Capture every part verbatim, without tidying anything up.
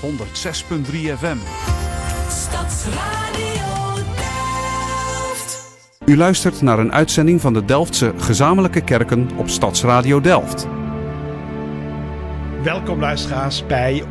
honderd zes punt drie F M. Stadsradio Delft. U luistert naar een uitzending van de Delftse Gezamenlijke Kerken op Stadsradio Delft. Welkom luisteraars bij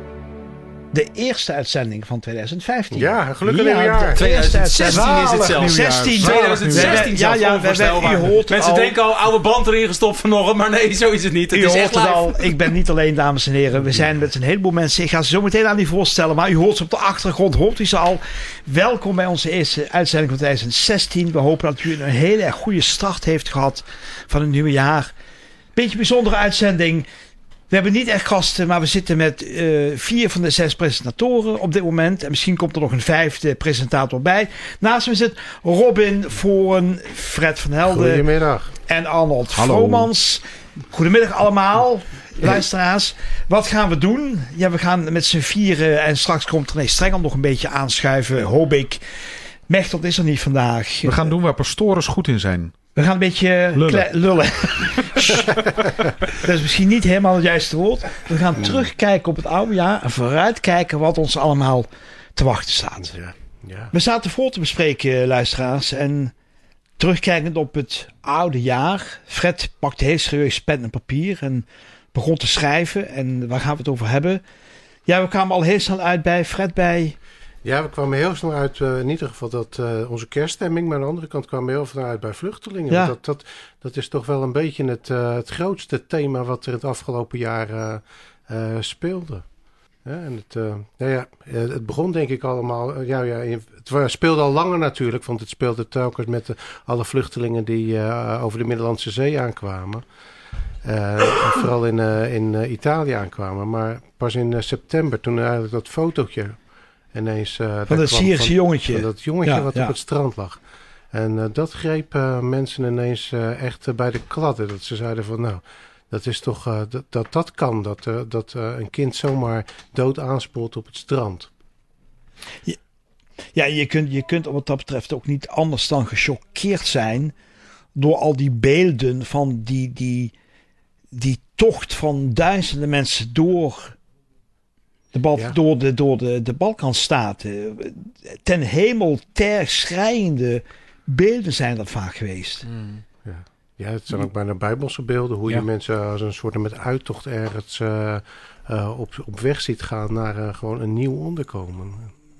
de eerste uitzending van twintig vijftien. Ja, gelukkig ja, nieuwjaar. twintig zestien is het zelfs. zestien twintig zestien Ja, ja, we, we, u hoort Mensen al, denken al, oude band erin gestopt vanochtend, maar nee, zo is het niet. Het u is hoort echt het live. al. Ik ben niet alleen, dames en heren. We zijn met een heleboel mensen. Ik ga ze zo meteen aan u voorstellen, maar u hoort ze op de achtergrond. Hoort u ze al. Welkom bij onze eerste uitzending van twintig zestien. We hopen dat u een hele erg goede start heeft gehad van het nieuwe jaar. Beetje bijzondere uitzending. We hebben niet echt gasten, maar we zitten met uh, vier van de zes presentatoren op dit moment. En misschien komt er nog een vijfde presentator bij. Naast me zit Robin Voren, Fred van Helden. Goedemiddag. En Arnold Hallo. Vromans. Goedemiddag allemaal, luisteraars. Wat gaan we doen? Ja, we gaan met z'n vieren en straks komt René Strengel nog een beetje aanschuiven, hoop ik. Mechtelt is er niet vandaag. We gaan doen waar pastores goed in zijn. We gaan een beetje Lullen. kle- lullen. Dat is misschien niet helemaal het juiste woord. We gaan terugkijken op het oude jaar en vooruitkijken wat ons allemaal te wachten staat. Ja, ja. We zaten voor te bespreken, luisteraars. En terugkijkend op het oude jaar. Fred pakte heel serieus pen en papier en begon te schrijven. En waar gaan we het over hebben? Ja, we kwamen al heel snel uit bij Fred bij... ja, we kwamen heel snel uit, uh, in ieder geval dat uh, onze kerststemming, maar aan de andere kant kwamen we heel snel uit bij vluchtelingen. Ja. Dat, dat, dat is toch wel een beetje het, uh, het grootste thema wat er het afgelopen jaar uh, uh, speelde. Ja, en het, uh, nou ja, het begon denk ik allemaal, uh, ja, ja, het speelde al langer natuurlijk, want het speelde telkens met de, alle vluchtelingen die uh, over de Middellandse Zee aankwamen. Uh, en vooral in, uh, in uh, Italië aankwamen. Maar pas in uh, september, toen eigenlijk dat fotootje ineens... Uh, Van dat Syrische jongetje. Van dat jongetje Ja, wat ja. op het strand lag. En uh, dat greep uh, mensen ineens uh, echt uh, bij de kladden. Dat ze zeiden van nou, dat is toch... Uh, dat, dat dat kan. Dat, uh, dat uh, een kind zomaar dood aanspoelt op het strand. Ja, je kunt, je kunt wat dat betreft ook niet anders dan gechoqueerd zijn door al die beelden van die, die, die tocht van duizenden mensen door de, Bal, Ja. door de, door de, de Balkanstaten. Ten hemel ter schrijende beelden zijn dat vaak geweest. Ja. Ja, het zijn ook bijna bijbelse beelden. Hoe Ja. je mensen als een soort met uittocht ergens uh, uh, op, op weg ziet gaan naar uh, gewoon een nieuw onderkomen.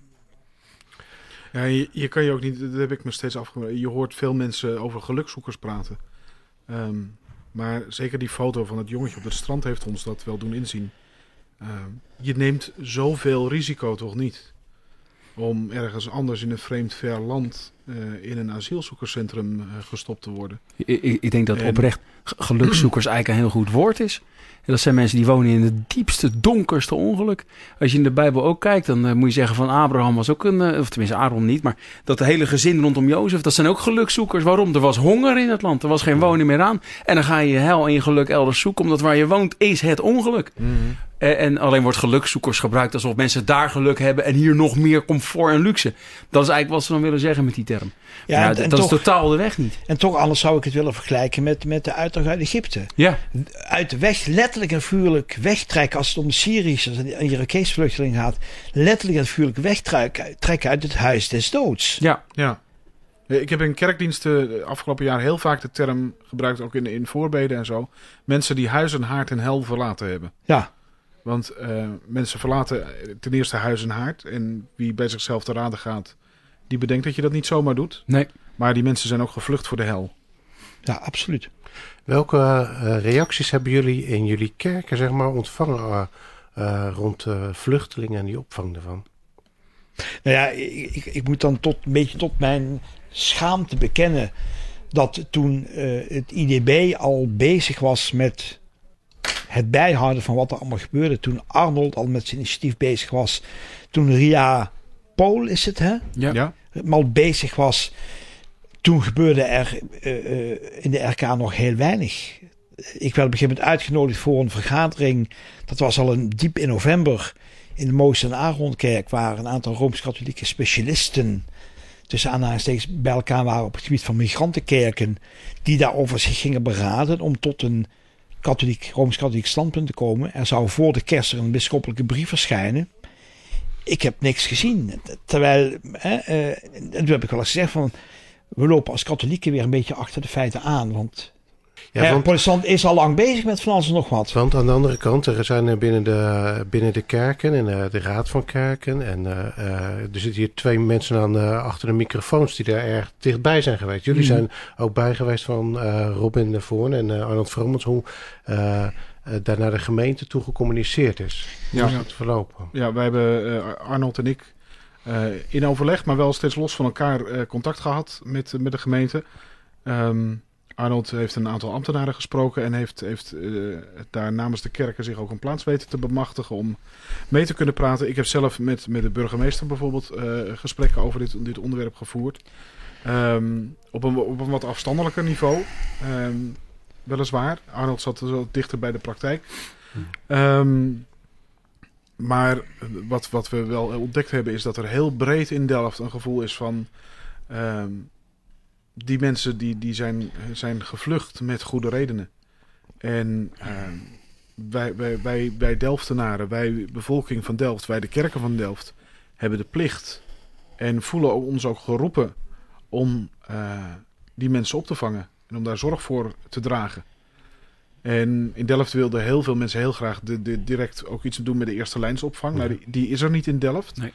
Ja, je, je kan je ook niet, dat heb ik me steeds afgemerkt. Je hoort veel mensen over gelukzoekers praten. Um, maar zeker die foto van het jongetje op het strand heeft ons dat wel doen inzien. Um, je neemt zoveel risico toch niet om ergens anders in een vreemd ver land uh, in een asielzoekerscentrum uh, gestopt te worden. Ik, ik, ik denk dat En- oprecht g- gelukzoekers eigenlijk een heel goed woord is. En dat zijn mensen die wonen in het diepste, donkerste ongeluk. Als je in de Bijbel ook kijkt, dan uh, moet je zeggen van Abraham was ook een... Uh, of tenminste, Abraham niet, maar dat hele gezin rondom Jozef, dat zijn ook gelukzoekers. Waarom? Er was honger in het land. Er was geen woning meer aan. En dan ga je je hel en je geluk elders zoeken, omdat waar je woont is het ongeluk. Mm-hmm. En, en alleen wordt gelukzoekers gebruikt alsof mensen daar geluk hebben en hier nog meer comfort en luxe. Dat is eigenlijk wat ze dan willen zeggen met die term. Ja, Ja, en, dat en dat toch, is totaal de weg niet. en toch anders zou ik het willen vergelijken met, met de uittocht uit Egypte. Ja, Uit de weg, letterlijk en figuurlijk wegtrekken als het om de Syrische en Irakese vluchtelingen gaat. Letterlijk en figuurlijk wegtrekken trekken uit het huis des doods. ja. Ja. Ik heb in kerkdiensten de afgelopen jaar heel vaak de term gebruikt, ook in, in voorbeden en zo. Mensen die huis en haard en hel verlaten hebben. Ja, Want uh, mensen verlaten ten eerste huis en haard. En wie bij zichzelf te raden gaat, die bedenkt dat je dat niet zomaar doet. Nee. Maar die mensen zijn ook gevlucht voor de hel. ja, absoluut. Welke uh, reacties hebben jullie in jullie kerken zeg maar, ontvangen uh, uh, rond uh, vluchtelingen en die opvang daarvan? Nou ja, ik, ik, ik moet dan tot, een beetje tot mijn schaamte bekennen dat toen uh, het I D B al bezig was met het bijhouden van wat er allemaal gebeurde, toen Arnold al met zijn initiatief bezig was, toen Ria Pool is het, hè? Ja. Ja? Al bezig was, toen gebeurde er uh, uh, in de R K nog heel weinig. Ik werd op een gegeven moment uitgenodigd voor een vergadering. Dat was al een, diep in november in de Moos en Aaronkerk, waar een aantal Rooms-Katholieke specialisten tussen aanhalingstekens bij elkaar waren op het gebied van migrantenkerken, die daarover zich gingen beraden om tot een katholiek, Rooms-Katholiek standpunt te komen. Er zou voor de kerst er een bisschoppelijke brief verschijnen. ik heb niks gezien. Terwijl, hè, uh, en toen heb ik wel eens gezegd van, we lopen als katholieken weer een beetje achter de feiten aan. Want Ja, ja, want, protestant is al lang bezig met van alles en nog wat. want aan de andere kant, er zijn er binnen de, binnen de kerken en uh, de raad van kerken. En uh, uh, er zitten hier twee mensen aan uh, achter de microfoons die daar erg dichtbij zijn geweest. Jullie mm. zijn ook bij geweest van uh, Robin de Voorn en uh, Arnold Vromans, hoe uh, uh, daar naar de gemeente toe gecommuniceerd is. Hoe Ja. is dat verlopen? Ja, wij hebben uh, Arnold en ik uh, in overleg, maar wel steeds los van elkaar uh, contact gehad met, met de gemeente. Um, Arnold heeft een aantal ambtenaren gesproken en heeft, heeft uh, daar namens de kerken zich ook een plaats weten te bemachtigen om mee te kunnen praten. Ik heb zelf met, met de burgemeester bijvoorbeeld uh, gesprekken over dit, dit onderwerp gevoerd. Um, op, een, op een wat afstandelijker niveau, um, weliswaar. Arnold zat zo dichter bij de praktijk. Um, maar wat, wat we wel ontdekt hebben is dat er heel breed in Delft een gevoel is van... Um, die mensen die, die zijn, zijn gevlucht met goede redenen. En uh, wij, wij, wij, wij Delftenaren, wij bevolking van Delft, wij de kerken van Delft, hebben de plicht en voelen ons ook geroepen om uh, die mensen op te vangen. En om daar zorg voor te dragen. En in Delft wilden heel veel mensen heel graag de, de, direct ook iets doen met de eerste lijnsopvang. Maar die, die is er niet in Delft. Nee.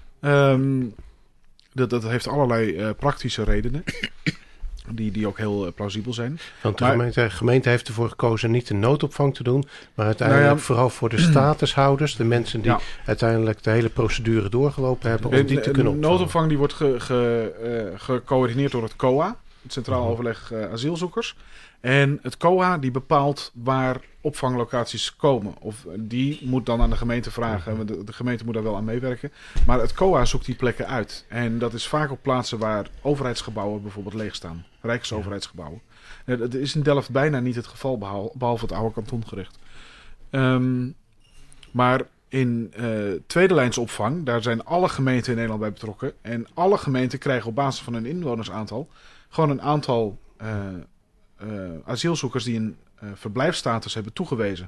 Um, Dat, dat heeft allerlei uh, praktische redenen. Die, die ook heel uh, plausibel zijn. Want de Maar- gemeente, gemeente heeft ervoor gekozen niet de noodopvang te doen, maar uiteindelijk Nou ja, vooral voor de statushouders, de mensen die Ja. uiteindelijk de hele procedure doorgelopen hebben, om En, die te uh, kunnen opvangen. noodopvang die wordt ge, ge, uh, gecoördineerd door het C O A, het Centraal Mhm. Overleg uh, Asielzoekers. En het C O A die bepaalt waar opvanglocaties komen. Of uh, die moet dan aan de gemeente vragen. want De, de gemeente moet daar wel aan meewerken. Maar het C O A zoekt die plekken uit. En dat is vaak op plaatsen waar overheidsgebouwen bijvoorbeeld leeg staan. Rijksoverheidsgebouwen. Uh, Dat is in Delft bijna niet het geval, behal- behalve het oude kantongerecht. Um, maar in uh, tweede lijnsopvang, daar zijn alle gemeenten in Nederland bij betrokken. En alle gemeenten krijgen op basis van hun inwonersaantal gewoon een aantal uh, uh, asielzoekers die een uh, verblijfsstatus hebben toegewezen.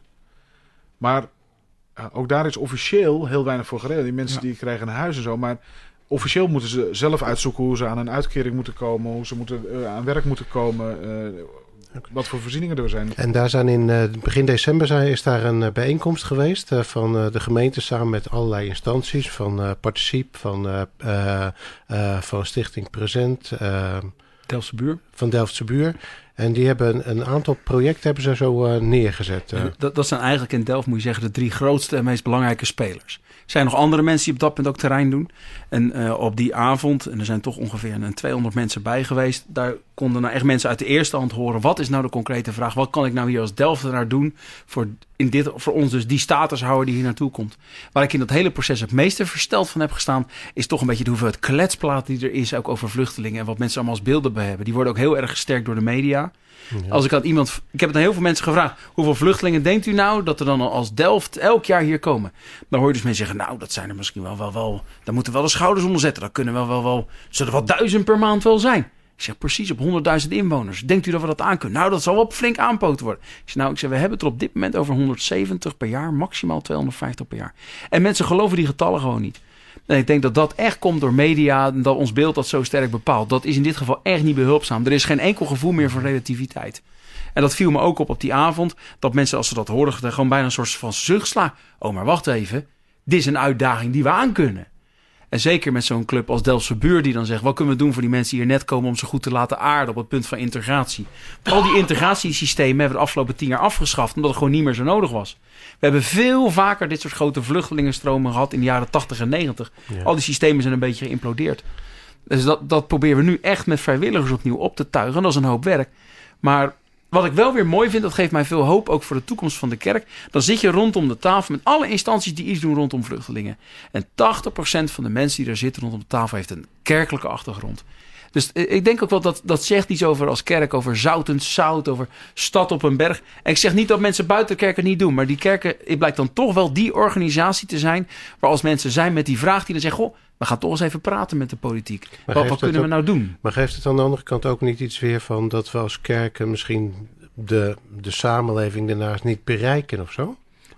Maar uh, ook daar is officieel heel weinig voor geregeld. Die mensen Ja. die krijgen een huis en zo, maar officieel moeten ze zelf uitzoeken hoe ze aan een uitkering moeten komen, hoe ze moeten, uh, aan werk moeten komen, uh, wat voor voorzieningen er zijn. En daar zijn in uh, begin december zijn, is daar een uh, bijeenkomst geweest uh, van uh, de gemeente samen met allerlei instanties, van uh, Participe, van, uh, uh, uh, van Stichting Present, uh, Delftse Buur. van Delftse Buur. En die hebben een, een aantal projecten hebben ze zo uh, neergezet. Uh. En dat, dat zijn eigenlijk in Delft, moet je zeggen, de drie grootste en meest belangrijke spelers. Er zijn nog andere mensen die op dat punt ook terrein doen. En uh, op die avond, en er zijn toch ongeveer een tweehonderd mensen bij geweest, daar konden nou echt mensen uit de eerste hand horen. Wat is nou de concrete vraag? Wat kan ik nou hier als Delftenaar doen voor, in dit, voor ons dus die statushouder die hier naartoe komt? Waar ik in dat hele proces het meeste versteld van heb gestaan, is toch een beetje de hoeveelheid kletsplaat die er is, ook over vluchtelingen en wat mensen allemaal als beelden bij hebben. Die worden ook heel erg gesterkt door de media. Ja. Als ik aan iemand, ik heb het aan heel veel mensen gevraagd, hoeveel vluchtelingen denkt u nou dat er dan als Delft elk jaar hier komen? Dan hoor je dus mensen zeggen, nou dat zijn er misschien wel, wel, wel, daar moeten we wel de schouders onder zetten. Dat kunnen wel, wel, wel, zullen er wel duizend per maand wel zijn. Ik zeg precies op honderdduizend inwoners. Denkt u dat we dat aan kunnen? Nou, dat zal wel flink aanpoten worden. Ik zeg, nou, ik zeg, we hebben het er op dit moment over honderdzeventig per jaar, maximaal tweehonderdvijftig per jaar. En mensen geloven die getallen gewoon niet. En ik denk dat dat echt komt door media en dat ons beeld dat zo sterk bepaalt. Dat is in dit geval echt niet behulpzaam. Er is geen enkel gevoel meer van relativiteit. En dat viel me ook op op die avond. Dat mensen als ze dat hoorden gewoon bijna een soort van zucht slaan. Oh, maar wacht even. Dit is een uitdaging die we aan kunnen. En zeker met zo'n club als Delftse Buur die dan zegt, wat kunnen we doen voor die mensen die hier net komen om ze goed te laten aarden op het punt van integratie. Al die integratiesystemen hebben we de afgelopen tien jaar afgeschaft omdat het gewoon niet meer zo nodig was. We hebben veel vaker dit soort grote vluchtelingenstromen gehad in de jaren tachtig en negentig. Ja. Al die systemen zijn een beetje geïmplodeerd. Dus dat, dat proberen we nu echt met vrijwilligers opnieuw op te tuigen. En dat is een hoop werk. Maar wat ik wel weer mooi vind, dat geeft mij veel hoop, ook voor de toekomst van de kerk. Dan zit je rondom de tafel met alle instanties die iets doen rondom vluchtelingen. En tachtig procent van de mensen die daar zitten rondom de tafel heeft een kerkelijke achtergrond. Dus ik denk ook wel dat dat zegt iets over als kerk, over zoutend zout, over stad op een berg. En ik zeg niet dat mensen buiten de kerken niet doen, maar die kerken, het blijkt dan toch wel die organisatie te zijn, waar als mensen zijn met die vraag die dan zeggen, goh, we gaan toch eens even praten met de politiek. Wat, geeft wat het kunnen we ook- nou doen? Maar geeft het aan de andere kant ook niet iets weer van dat we als kerken misschien de, de samenleving daarnaast niet bereiken of zo?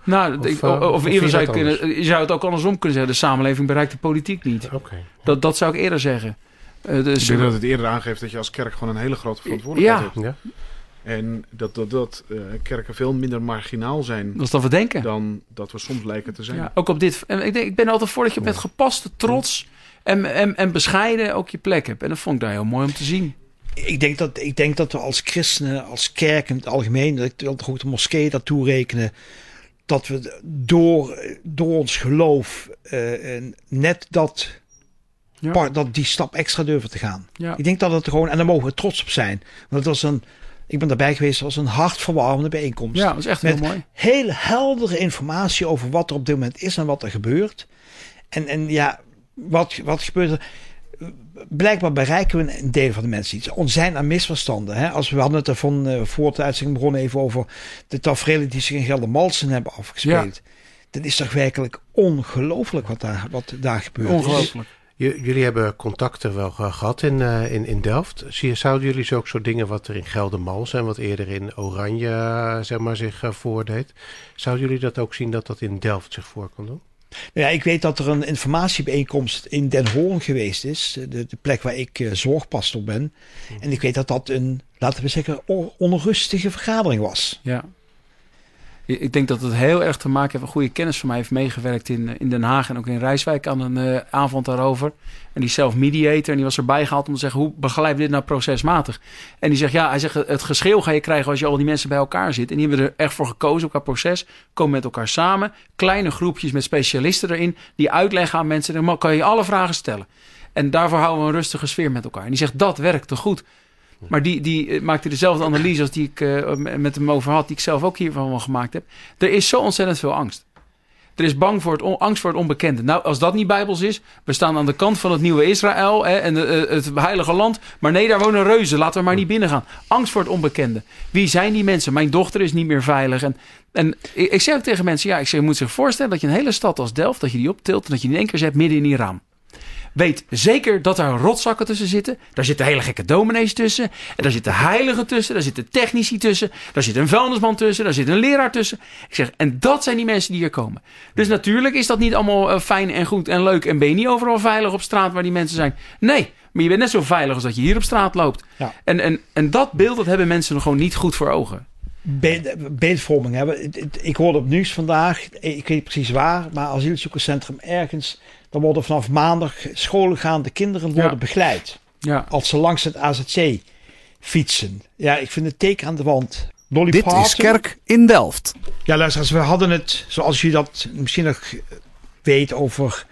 Nou, Of, ik- uh, of, of of eerder zie zou je je, dat kunnen, anders? je zou het ook andersom kunnen zeggen. De samenleving bereikt de politiek niet. Oké. Dat, dat zou ik eerder zeggen. Uh, dus, Ik denk dat het eerder aangeeft dat je als kerk gewoon een hele grote verantwoordelijkheid Ja. hebt. Ja? En dat, dat, dat uh, kerken veel minder marginaal zijn dat is dan we denken. dan dat we soms lijken te zijn. Ja, ook op dit. En ik, denk, ik ben altijd voor dat je met gepaste trots en, en, en bescheiden ook je plek hebt. En dat vond ik daar heel mooi om te zien. Ik denk, dat, ik denk dat we als christenen, als kerk in het algemeen, dat ik wil toch ook de moskee daartoe rekenen, dat we door, door ons geloof uh, net dat, Ja. par- dat die stap extra durven te gaan. Ja. Ik denk dat het er gewoon, en daar mogen we trots op zijn. Want het was een, ik ben daarbij geweest, het was een hartverwarmende bijeenkomst. Ja, dat is echt Met heel mooi. hele heldere informatie over wat er op dit moment is en wat er gebeurt. En, en ja, wat, wat gebeurt er? Blijkbaar bereiken we een deel van de mensen iets. Er zijn er misverstanden. Hè? Als we hadden het er van uh, voor de uitzending begonnen even over de tafereelen die zich in Geldermalsen hebben afgespeeld. Dat is toch werkelijk ongelooflijk wat daar, wat daar gebeurt. Ongelooflijk. J- jullie hebben contacten wel ge- gehad in, uh, in, in Delft. Zie je, zouden jullie zo ook soort dingen wat er in Geldermalsen en wat eerder in Oranje uh, zeg maar, zich uh, voordeed, zouden jullie dat ook zien dat dat in Delft zich voor kan doen? Nou ja, ik weet dat er een informatiebijeenkomst in Den Hoorn geweest is. De, de plek waar ik uh, zorgpastor ben. En ik weet dat dat een, laten we zeggen, on- onrustige vergadering was. Ja. Ik ik denk dat het heel erg te maken heeft. Een goede kennis van mij heeft meegewerkt in, in Den Haag en ook in Rijswijk aan een uh, avond daarover. En die is zelf mediator en die was erbij gehaald om te zeggen, hoe begeleiden we dit nou procesmatig? En die zegt, ja, hij zegt, het geschreeuw ga je krijgen als je al die mensen bij elkaar zit. En die hebben er echt voor gekozen, elkaar proces, komen met elkaar samen. Kleine groepjes met specialisten erin, die uitleggen aan mensen, dan kan je alle vragen stellen. En daarvoor houden we een rustige sfeer met elkaar. En die zegt, dat werkt te goed. Maar die, die uh, maakte dezelfde analyse als die ik uh, met hem over had, die ik zelf ook hiervan wel gemaakt heb. Er is zo ontzettend veel angst. Er is bang voor het on, angst voor het onbekende. Nou, als dat niet bijbels is, we staan aan de kant van het nieuwe Israël hè, en de, uh, het heilige land. Maar nee, daar wonen reuzen. Laten we maar niet binnen gaan. Angst voor het onbekende. Wie zijn die mensen? Mijn dochter is niet meer veilig. En, en ik, ik zeg ook tegen mensen, ja, ik zeg, je moet zich voorstellen dat je een hele stad als Delft, dat je die optilt en dat je die in één keer zet midden in Iran. Weet zeker dat daar rotzakken tussen zitten. Daar zitten hele gekke dominees tussen. En daar zitten heiligen tussen. Daar zitten technici tussen. Daar zit een vuilnisman tussen. Daar zit een leraar tussen. Ik zeg, en dat zijn die mensen die hier komen. Dus natuurlijk is dat niet allemaal uh, fijn en goed en leuk. En ben je niet overal veilig op straat waar die mensen zijn. Nee, maar je bent net zo veilig als dat je hier op straat loopt. Ja. En, en, en dat beeld, dat hebben mensen nog gewoon niet goed voor ogen. Be- beeldvorming hebben. Ik hoorde op nieuws vandaag, ik weet niet precies waar, maar asielzoekerscentrum ergens, dan worden vanaf maandag schoolgaande kinderen worden Ja. begeleid. Ja. Als ze langs het A Z C fietsen. Ja, ik vind het teken aan de wand. Dolly Dit Parton. is Kerk in Delft. Ja, luisteraars, we hadden het, zoals je dat misschien nog weet, over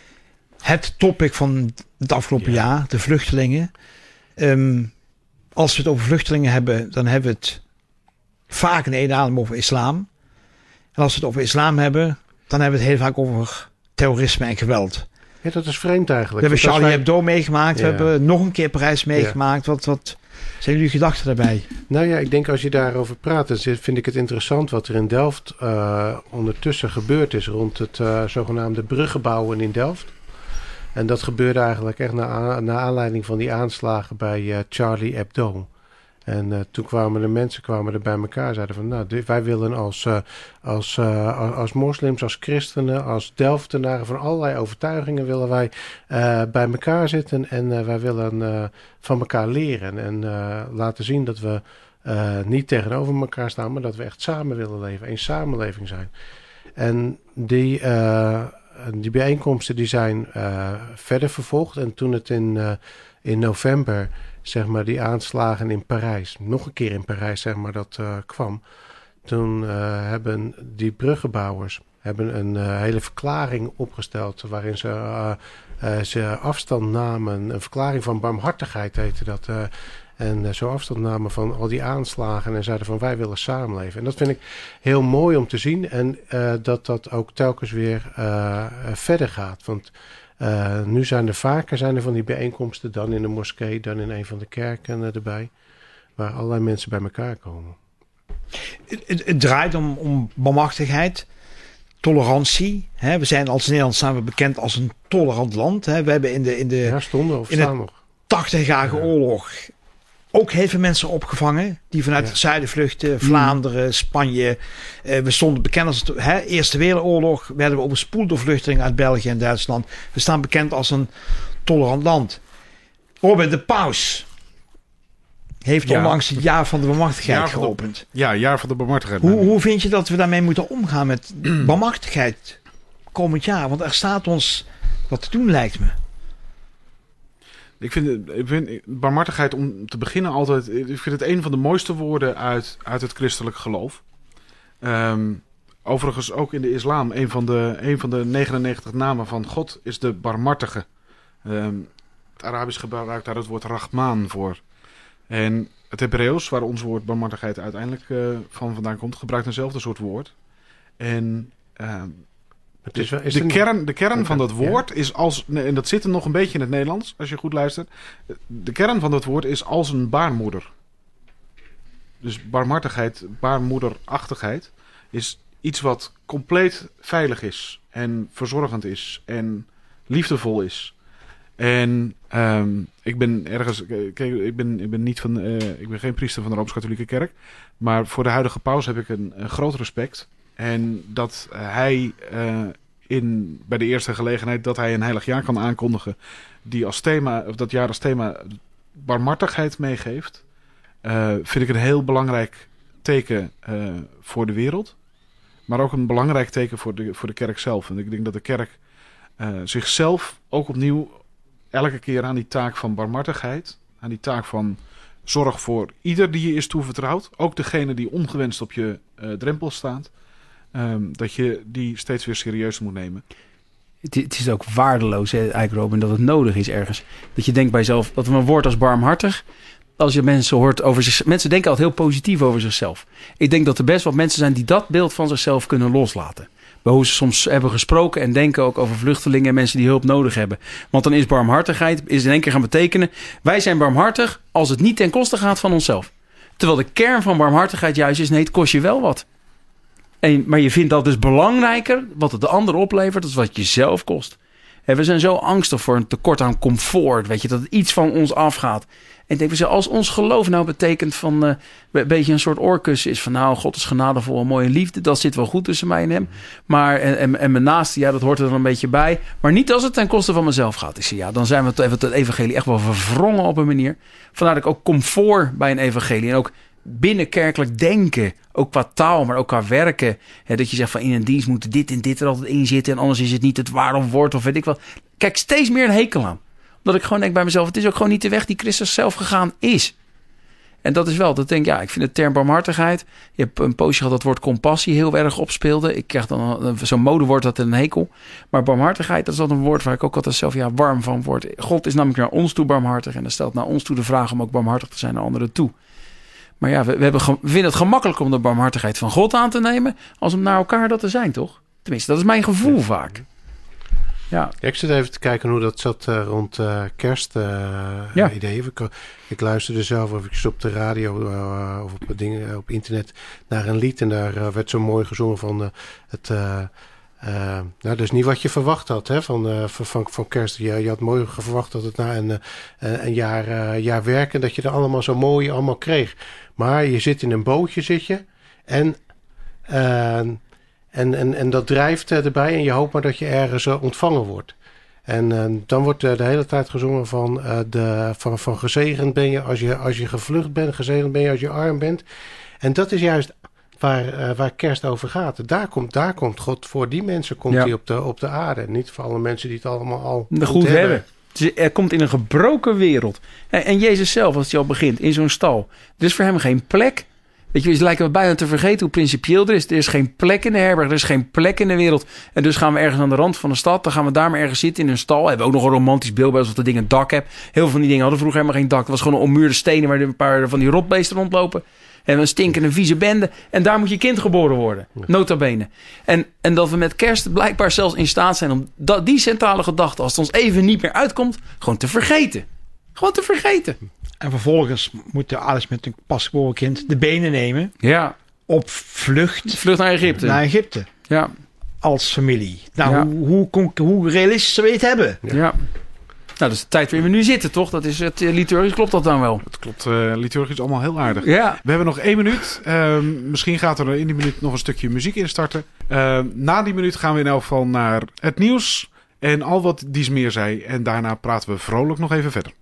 het topic van het afgelopen Ja. jaar, de vluchtelingen. Um, als we het over vluchtelingen hebben, dan hebben we het vaak in één adem over islam. En als we het over islam hebben, dan hebben we het heel vaak over terrorisme en geweld. Ja, dat is vreemd We eigenlijk. hebben Want als Charlie wij- Hebdo meegemaakt. Ja. We hebben nog een keer Parijs meegemaakt. Wat, wat zijn jullie gedachten daarbij? Nou ja, ik denk als je daarover praat, dan zit- vind ik het interessant wat er in Delft uh, ondertussen gebeurd is rond het uh, zogenaamde bruggenbouwen in Delft. En dat gebeurde eigenlijk echt na, na aanleiding van die aanslagen bij uh, Charlie Hebdo. En uh, toen kwamen de mensen kwamen er bij elkaar, zeiden van, nou, dit, wij willen als, uh, als, uh, als moslims, als christenen, als Delftenaren van allerlei overtuigingen willen wij uh, bij elkaar zitten en uh, wij willen uh, van elkaar leren en uh, laten zien dat we uh, niet tegenover elkaar staan, maar dat we echt samen willen leven, één samenleving zijn. En die, uh, die bijeenkomsten die zijn uh, verder vervolgd en toen het in, uh, in november, zeg maar, die aanslagen in Parijs, nog een keer in Parijs, zeg maar, dat uh, kwam. Toen uh, hebben die bruggenbouwers hebben een uh, hele verklaring opgesteld waarin ze, uh, uh, ze afstand namen. Een verklaring van barmhartigheid heette dat. Uh, en uh, zo afstand namen van al die aanslagen en zeiden van wij willen samenleven. En dat vind ik heel mooi om te zien en uh, dat dat ook telkens weer uh, verder gaat. Want Uh, nu zijn er vaker zijn er van die bijeenkomsten, dan in de moskee, dan in een van de kerken uh, erbij, waar allerlei mensen bij elkaar komen. Het, het, het draait om, om bemachtigheid, tolerantie. Hè. We zijn als Nederland staan we bekend als een tolerant land. Hè. We hebben in de, in de Ja, stonden of in staan het- nog. tachtigjarige Ja. oorlog ook heel veel mensen opgevangen. Die vanuit Ja. het zuiden vluchten. Vlaanderen, Spanje. Uh, we stonden bekend als... Het, hè, Eerste Wereldoorlog werden we overspoeld door vluchtelingen uit België en Duitsland. We staan bekend als een tolerant land. Robert, de paus heeft Ja. onlangs het jaar van de barmhartigheid Jaar van de- geopend. Ja, jaar van de barmhartigheid. Hoe, hoe vind je dat we daarmee moeten omgaan met barmhartigheid komend jaar? Want er staat ons wat te doen, lijkt me. Ik vind, het- ik vind barmhartigheid om te beginnen altijd... Ik vind het een van de mooiste woorden uit, uit het christelijk geloof. Ehm, overigens ook in de islam. Een van de, een van de negenennegentig namen van God is de barmhartige. Ehm, het Arabisch gebruikt daar het woord Rahman voor. En het Hebreeuws, waar ons woord barmhartigheid uiteindelijk uh, van vandaan komt... gebruikt eenzelfde soort woord. En... ehm, Het is wel, is de, het kern, de kern Oké, van dat ja. woord is als... nee, en dat zit er nog een beetje in het Nederlands, als je goed luistert. De kern van dat woord is als een baarmoeder. Dus barmhartigheid, baarmoederachtigheid... is iets wat compleet veilig is. En verzorgend is. En liefdevol is. En um, ik ben ergens... Kijk, ik ben, ik ben niet van... Uh, ik ben geen priester van de Rooms-Katholieke Kerk. Maar voor de huidige paus heb ik een, een groot respect... En dat hij uh, in, bij de eerste gelegenheid dat hij een heilig jaar kan aankondigen, die als thema, of dat jaar als thema barmhartigheid meegeeft, uh, vind ik een heel belangrijk teken uh, voor de wereld. Maar ook een belangrijk teken voor de, voor de kerk zelf. En ik denk dat de kerk uh, zichzelf ook opnieuw elke keer aan die taak van barmhartigheid, aan die taak van zorg voor ieder die je is toevertrouwd, ook degene die ongewenst op je uh, drempel staat, Um, dat je die steeds weer serieus moet nemen. Het, het is ook waardeloos, hè, eigenlijk Robin, dat het nodig is ergens. Dat je denkt bij jezelf, dat we een woord als barmhartig, als je mensen hoort over zich, mensen denken altijd heel positief over zichzelf. Ik denk dat er best wat mensen zijn die dat beeld van zichzelf kunnen loslaten. Bij hoe ze soms hebben gesproken en denken ook over vluchtelingen en mensen die hulp nodig hebben. Want dan is barmhartigheid is in één keer gaan betekenen, wij zijn barmhartig als het niet ten koste gaat van onszelf. Terwijl de kern van barmhartigheid juist is, nee, het kost je wel wat. En, maar je vindt dat dus belangrijker, wat het de ander oplevert, dan wat je zelf kost. En we zijn zo angstig voor een tekort aan comfort, weet je, dat het iets van ons afgaat. En ik denk, als ons geloof nou betekent van uh, een beetje een soort oorkussen is van nou, God is genadevol en mooie liefde, dat zit wel goed tussen mij en hem. Maar en, en, en mijn naaste, ja, dat hoort er dan een beetje bij. Maar niet als het ten koste van mezelf gaat. Ik zeg, ja, dan zijn we het, het evangelie echt wel verwrongen op een manier. Vandaar dat ik ook comfort bij een evangelie en ook binnenkerkelijk denken, ook qua taal, maar ook qua werken. Hè, dat je zegt van in een dienst moet dit en dit er altijd in zitten en anders is het niet het ware woord of weet ik wat. Kijk, steeds meer een hekel aan. Omdat ik gewoon denk bij mezelf, het is ook gewoon niet de weg die Christus zelf gegaan is. En dat is wel, dat denk ik, ja, ik vind de term barmhartigheid. Je hebt een poosje gehad dat woord compassie heel erg opspeelde. Ik krijg dan zo'n modewoord dat een hekel. Maar barmhartigheid, dat is altijd een woord waar ik ook altijd zelf ja, warm van word. God is namelijk naar ons toe barmhartig en dan stelt naar ons toe de vraag om ook barmhartig te zijn naar anderen toe. Maar ja, we, we, hebben, we vinden het gemakkelijker om de barmhartigheid van God aan te nemen als om naar elkaar dat te zijn, toch? Tenminste, dat is mijn gevoel vaak. Ja. Ja, ik zit even te kijken hoe dat zat uh, rond uh, kerst uh, ja. ideeën. Ik, ik luisterde zelf of ik op de radio uh, of op dingen op internet naar een lied en daar uh, werd zo mooi gezongen van uh, het. Uh, Uh, nou, dat is niet wat je verwacht had hè, van, uh, van, van kerst. Je, je had mooi verwacht dat het na een, uh, een jaar, uh, jaar werken, dat je er allemaal zo mooi allemaal kreeg. Maar je zit in een bootje, zit je. En, uh, en, en, en dat drijft uh, erbij en je hoopt maar dat je ergens uh, ontvangen wordt. En uh, dan wordt uh, de hele tijd gezongen van, uh, de, van, van gezegend ben je als, je als je gevlucht bent, gezegend ben je als je arm bent. En dat is juist Waar, uh, waar kerst over gaat. Daar komt, daar komt God voor die mensen komt ja. hij op de, op de aarde. Niet voor alle mensen die het allemaal al goed, goed hebben. hebben. Dus er komt in een gebroken wereld. En, en Jezus zelf, als hij al begint, in zo'n stal. Er is voor hem geen plek. Weet je, het lijkt me bijna te vergeten hoe principieel er is. Er is geen plek in de herberg, er is geen plek in de wereld. En dus gaan we ergens aan de rand van de stad. Dan gaan we daar maar ergens zitten in een stal. We hebben ook nog een romantisch beeld bij alsof dat ding een dak heeft. Heel veel van die dingen hadden vroeger helemaal geen dak. Het was gewoon een ommuurde stenen waar een paar van die rotbeesten rondlopen. En een stinkende vieze bende. En daar moet je kind geboren worden. Nota bene. En, en dat we met kerst blijkbaar zelfs in staat zijn om dat, die centrale gedachte, als het ons even niet meer uitkomt, gewoon te vergeten. Gewoon te vergeten. En vervolgens moet de ouders met een pasgeboren kind de benen nemen. Ja. Op vlucht. Vlucht naar Egypte. Naar Egypte. Ja. Als familie. Nou, ja. hoe, hoe, hoe realistisch zou je het hebben? Ja. dat is de tijd waarin we nu zitten, toch? Dat is het uh, liturgisch, klopt dat dan wel? Het klopt, uh, liturgisch allemaal heel aardig. Ja. We hebben nog één minuut. Uh, misschien gaat er in die minuut nog een stukje muziek instarten. Uh, na die minuut gaan we in elk geval naar het nieuws en al wat Dies meer zei. En daarna praten we vrolijk nog even verder.